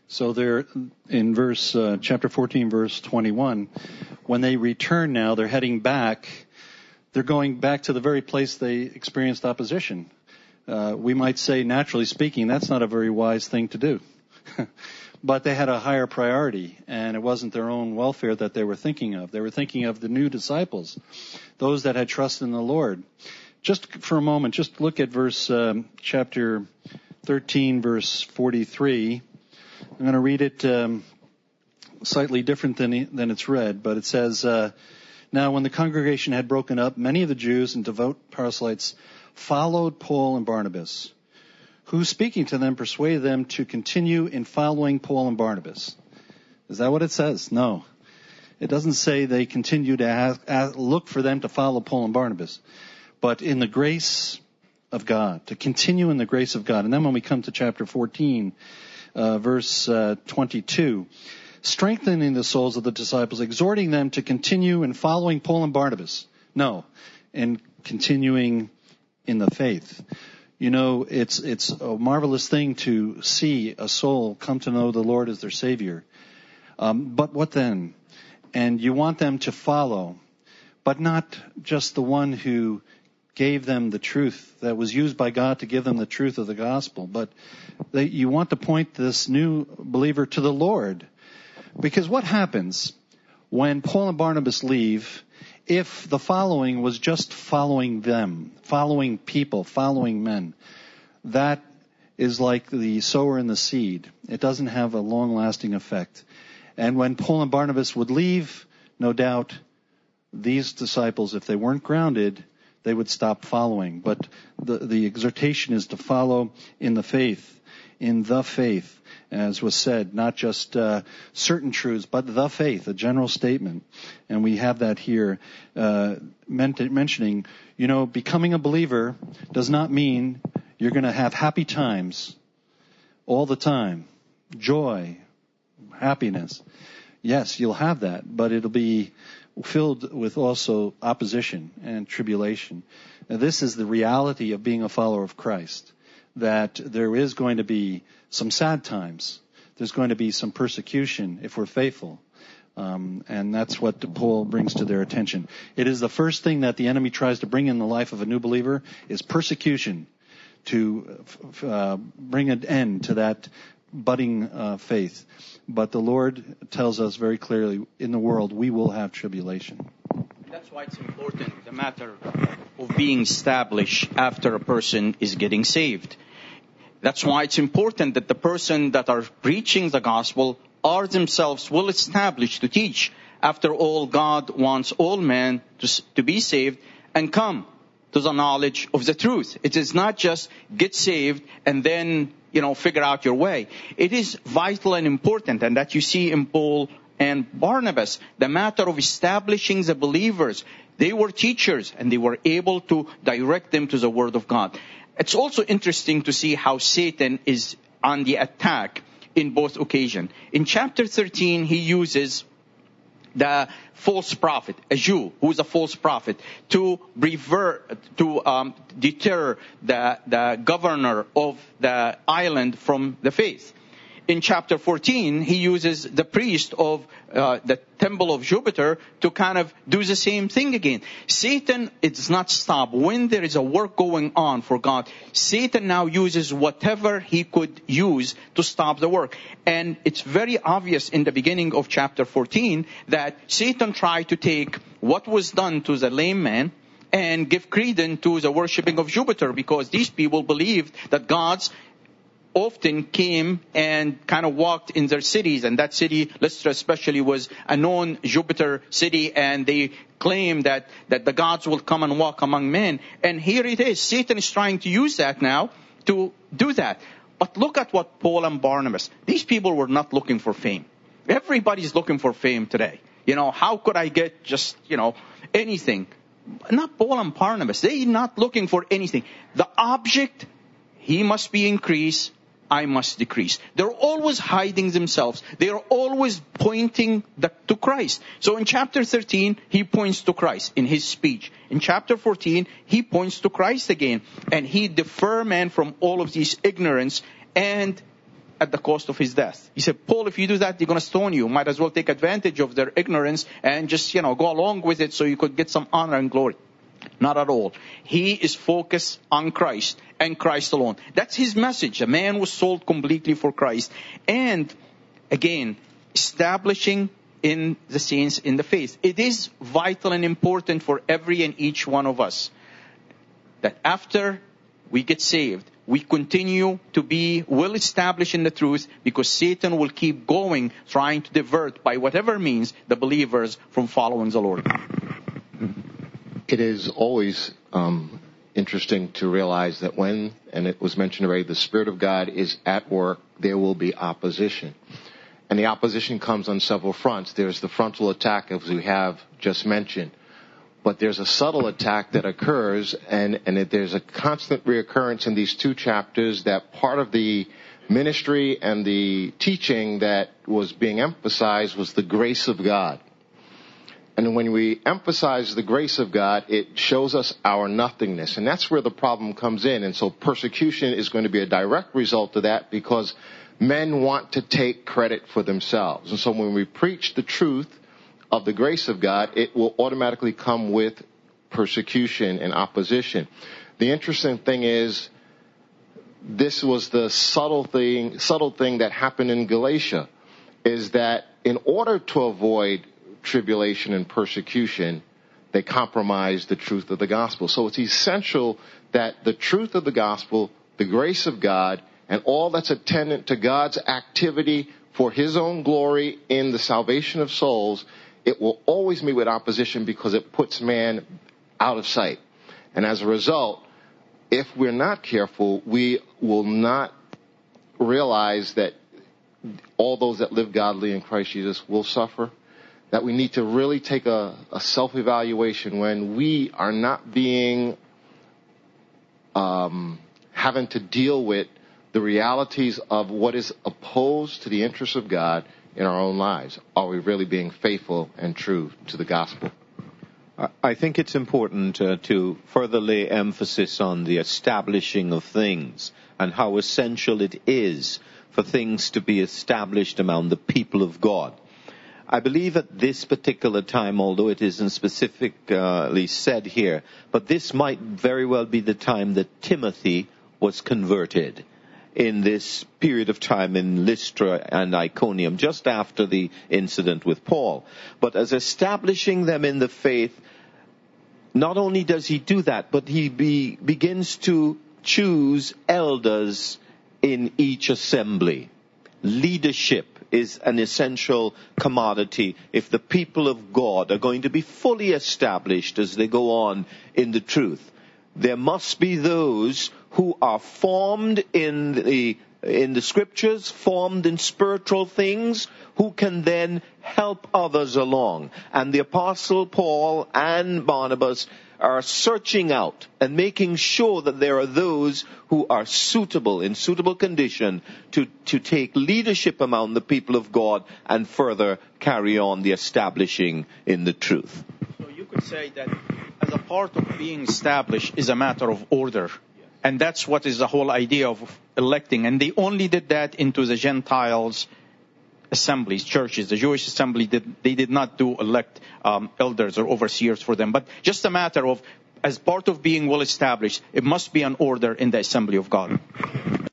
So they're in chapter 14, verse 21. When they return now, they're heading back. They're going back to the very place they experienced opposition. We might say, naturally speaking, that's not a very wise thing to do. But they had a higher priority, and it wasn't their own welfare that they were thinking of. They were thinking of the new disciples, those that had trust in the Lord. Just for a moment, just look at chapter 13, verse 43. I'm going to read it slightly different than it's read, but it says, Now when the congregation had broken up, many of the Jews and devout proselytes followed Paul and Barnabas, who, speaking to them, persuaded them to continue in following Paul and Barnabas. Is that what it says? No. It doesn't say they continue to look for them to follow Paul and Barnabas, but in the grace of God, to continue in the grace of God. And then when we come to chapter 14, verse 22, strengthening the souls of the disciples, exhorting them to continue in following Paul and Barnabas. No, in continuing in the faith. You know, it's a marvelous thing to see a soul come to know the Lord as their Savior. But what then? And you want them to follow, but not just the one who gave them the truth, that was used by God to give them the truth of the gospel, but you want to point this new believer to the Lord. Because what happens when Paul and Barnabas leave if the following was just following them, following people, following men? That is like the sower and the seed. It doesn't have a long-lasting effect. And when Paul and Barnabas would leave, no doubt, these disciples, if they weren't grounded, they would stop following. But the exhortation is to follow in the faith, as was said, not just certain truths, but the faith, a general statement. And we have that here mentioning, becoming a believer does not mean you're going to have happy times all the time, joy, happiness. Yes, you'll have that, but it'll be filled with also opposition and tribulation. Now, this is the reality of being a follower of Christ, that there is going to be some sad times. There's going to be some persecution if we're faithful. And that's what Paul brings to their attention. It is the first thing that the enemy tries to bring in the life of a new believer is persecution, to bring an end to that budding faith. But the Lord tells us very clearly, in the world we will have tribulation. That's why it's important, the matter of being established after a person is getting saved. That's why it's important that the person that are preaching the gospel are themselves well established to teach. After all, God wants all men to be saved and come to the knowledge of the truth. It is not just get saved and then, figure out your way. It is vital and important, and that you see in Paul and Barnabas, the matter of establishing the believers. They were teachers, and they were able to direct them to the Word of God. It's also interesting to see how Satan is on the attack in both occasions. In chapter 13, he uses the false prophet, a Jew who is a false prophet, to deter the governor of the island from the faith. In chapter 14, he uses the priest of the temple of Jupiter to kind of do the same thing again. Satan, it does not stop. When there is a work going on for God, Satan now uses whatever he could use to stop the work. And it's very obvious in the beginning of chapter 14 that Satan tried to take what was done to the lame man and give credence to the worshiping of Jupiter, because these people believed that gods often came and kind of walked in their cities. And that city, Lystra especially, was a known Jupiter city, and they claimed that the gods will come and walk among men. And here it is. Satan is trying to use that now to do that. But look at what Paul and Barnabas, these people were not looking for fame. Everybody's looking for fame today. How could I get just, anything? Not Paul and Barnabas. They're not looking for anything. The object, he must be increased, I must decrease. They're always hiding themselves. They are always pointing to Christ. So in chapter 13, he points to Christ in his speech. In chapter 14, he points to Christ again. And he defer man from all of these ignorance and at the cost of his death. He said, Paul, if you do that, they're going to stone you. Might as well take advantage of their ignorance and just, go along with it so you could get some honor and glory. Not at all. He is focused on Christ and Christ alone. That's his message. A man was sold completely for Christ. And again, establishing in the saints in the faith. It is vital and important for every and each one of us that after we get saved, we continue to be well established in the truth, because Satan will keep going, trying to divert by whatever means the believers from following the Lord. It is always interesting to realize that when, and it was mentioned already, the Spirit of God is at work, there will be opposition. And the opposition comes on several fronts. There's the frontal attack, as we have just mentioned. But there's a subtle attack that occurs, and there's a constant reoccurrence in these two chapters that part of the ministry and the teaching that was being emphasized was the grace of God. And when we emphasize the grace of God, it shows us our nothingness. And that's where the problem comes in. And so persecution is going to be a direct result of that, because men want to take credit for themselves. And so when we preach the truth of the grace of God, it will automatically come with persecution and opposition. The interesting thing is, this was the subtle thing that happened in Galatia, is that in order to avoid tribulation and persecution, they compromised the truth of the gospel. So it's essential that the truth of the gospel, the grace of God, and all that's attendant to God's activity for his own glory in the salvation of souls, it will always meet with opposition, because it puts man out of sight. And as a result, if we're not careful, we will not realize that all those that live godly in Christ Jesus will suffer. That we need to really take a self-evaluation when we are not being, having to deal with the realities of what is opposed to the interests of God in our own lives. Are we really being faithful and true to the gospel? I think it's important to further lay emphasis on the establishing of things and how essential it is for things to be established among the people of God. I believe at this particular time, although it isn't specifically said here, but this might very well be the time that Timothy was converted, in this period of time in Lystra and Iconium, just after the incident with Paul. But as establishing them in the faith, not only does he do that, but he begins to choose elders in each assembly. Leadership is an essential commodity if the people of God are going to be fully established as they go on in the truth. There must be those who are formed in the scriptures, formed in spiritual things, who can then help others along. And the Apostle Paul and Barnabas are searching out and making sure that there are those who are suitable, in suitable condition, to take leadership among the people of God and further carry on the establishing in the truth. So you could say that as a part of being established is a matter of order. And that's what is the whole idea of electing. And they only did that into the Gentiles' assemblies, churches. The Jewish assembly, they did not elect elders or overseers for them. But just a matter of, as part of being well established, it must be an order in the assembly of God.